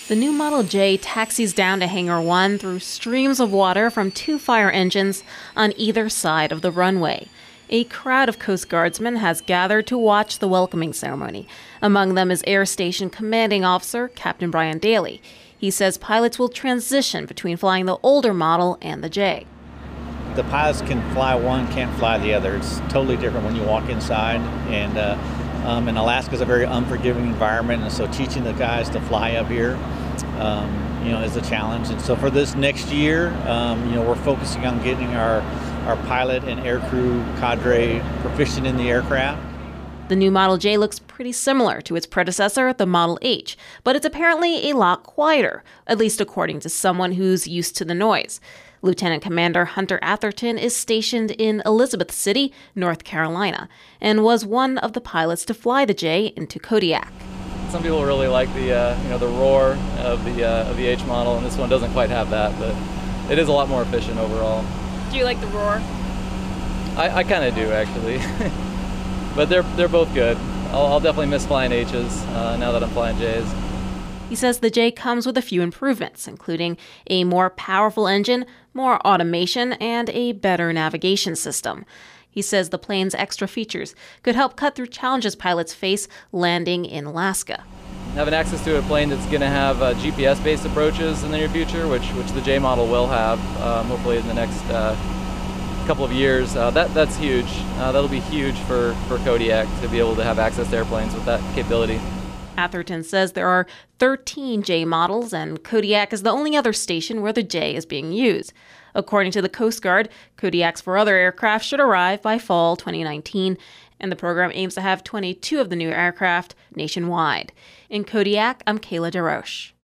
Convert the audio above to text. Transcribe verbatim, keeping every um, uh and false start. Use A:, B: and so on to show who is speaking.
A: The new Model J taxis down to Hangar one through streams of water from two fire engines on either side of the runway. A crowd of Coast Guardsmen has gathered to watch the welcoming ceremony. Among them is Air Station Commanding Officer Captain Brian Daly. He says pilots will transition between flying the older model and the J.
B: The pilots can fly one, can't fly the other. It's totally different when you walk inside. And uh, um, and Alaska is a very unforgiving environment, and so teaching the guys to fly up here, um, you know, is a challenge. And so for this next year, um, you know, we're focusing on getting our our pilot and aircrew cadre proficient in the aircraft.
A: The new Model J looks pretty similar to its predecessor, the Model H, but it's apparently a lot quieter, at least according to someone who's used to the noise. Lieutenant Commander Hunter Atherton is stationed in Elizabeth City, North Carolina, and was one of the pilots to fly the J into Kodiak.
C: Some people really like the uh, you know the roar of the uh, of the H model, and this one doesn't quite have that, but it is a lot more efficient overall.
D: Do you like the roar?
C: I, I kind of do, actually. But they're they're both good. I'll, I'll definitely miss flying H's uh, now that I'm flying J's.
A: He says the J comes with a few improvements, including a more powerful engine, more automation, and a better navigation system. He says the plane's extra features could help cut through challenges pilots face landing in Alaska.
C: Having access to a plane that's going to have uh, G P S-based approaches in the near future, which which the J model will have, um, hopefully in the next uh, couple of years, uh, that that's huge. Uh, that'll be huge for, for Kodiak to be able to have access to airplanes with that capability.
A: Atherton says there are thirteen J models, and Kodiak is the only other station where the J is being used. According to the Coast Guard, Kodiaks for other aircraft should arrive by fall twenty nineteen, and the program aims to have twenty-two of the new aircraft nationwide. In Kodiak, I'm Kayla DeRoche.